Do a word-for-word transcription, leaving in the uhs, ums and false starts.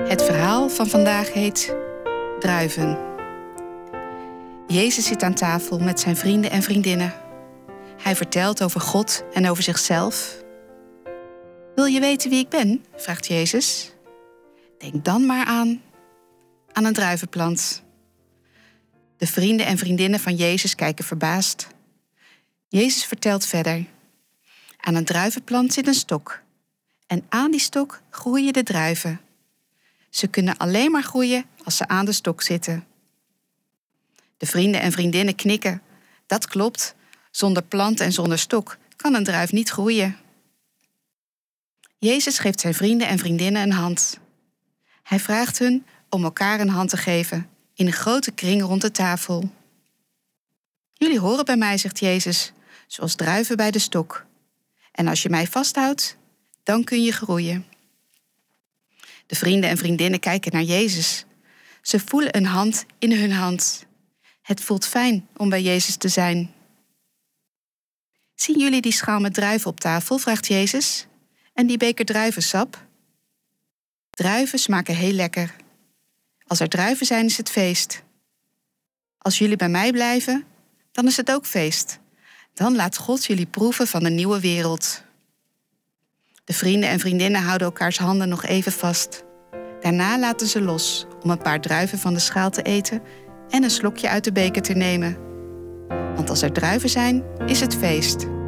Het verhaal van vandaag heet Druiven. Jezus zit aan tafel met zijn vrienden en vriendinnen. Hij vertelt over God en over zichzelf. Wil je weten wie ik ben? Vraagt Jezus. Denk dan maar aan, aan een druivenplant. De vrienden en vriendinnen van Jezus kijken verbaasd. Jezus vertelt verder. Aan een druivenplant zit een stok. En aan die stok groeien de druiven. Ze kunnen alleen maar groeien als ze aan de stok zitten. De vrienden en vriendinnen knikken. Dat klopt. Zonder plant en zonder stok kan een druif niet groeien. Jezus geeft zijn vrienden en vriendinnen een hand. Hij vraagt hun om elkaar een hand te geven in een grote kring rond de tafel. Jullie horen bij mij, zegt Jezus, zoals druiven bij de stok. En als je mij vasthoudt, dan kun je groeien. De vrienden en vriendinnen kijken naar Jezus. Ze voelen een hand in hun hand. Het voelt fijn om bij Jezus te zijn. Zien jullie die schaal met druiven op tafel, vraagt Jezus. En die beker druivensap? Druiven smaken heel lekker. Als er druiven zijn, is het feest. Als jullie bij mij blijven, dan is het ook feest. Dan laat God jullie proeven van de nieuwe wereld. De vrienden en vriendinnen houden elkaars handen nog even vast. Daarna laten ze los om een paar druiven van de schaal te eten en een slokje uit de beker te nemen. Want als er druiven zijn, is het feest.